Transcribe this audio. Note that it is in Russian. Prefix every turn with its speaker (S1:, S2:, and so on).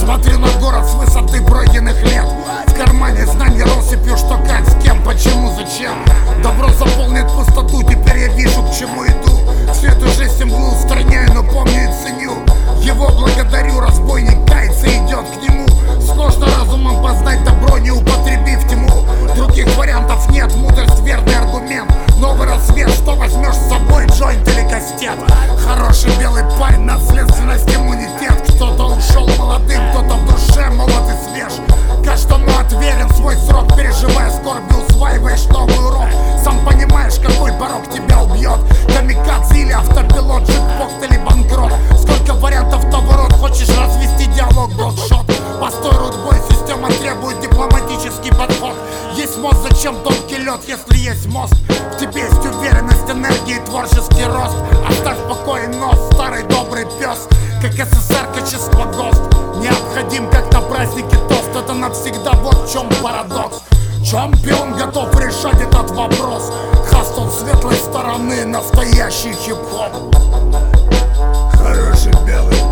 S1: Смотрю на город с высоты пройденных лет. В кармане знаний россыпью, что как, с кем, почему, зачем. Добро заполнит пустоту, теперь я вижу, к чему иду. Всю эту жесть мглу устраняю, но помню и ценю. Его благодарю, разбойник кается, идет к нему. Сложно разумом познать добро, не употребив тьму. Других вариантов нет, мудрость верный аргумент. Новый рассвет, что возьмешь с собой, джойнт или кастет. Хороший белый парень, наследственность, иммунитет. Кто-то ушел молодым, кто-то в душе молод и свеж. Каждому отверен свой срок, переживая скорби, усваиваешь новый урок. Сам понимаешь, какой порог тебя убьет. Камикадзе или автопилот, джекпот или банкрот. Сколько вариантов того род, хочешь развести диалог, блокшот. Постой, рудбой, система требует дипломатический подход. Есть мост, зачем тонкий лед, если есть мост? В тебе есть уверенность, энергия и творческий рост. Оставь в покое нос, старый добрый пес. Как СССР, качество ГОСТ. Необходим, как на празднике тост. Это навсегда, вот в чем парадокс. Чемпион готов решать этот вопрос. Хастл светлой стороны, настоящий хип-хоп. Хороший белый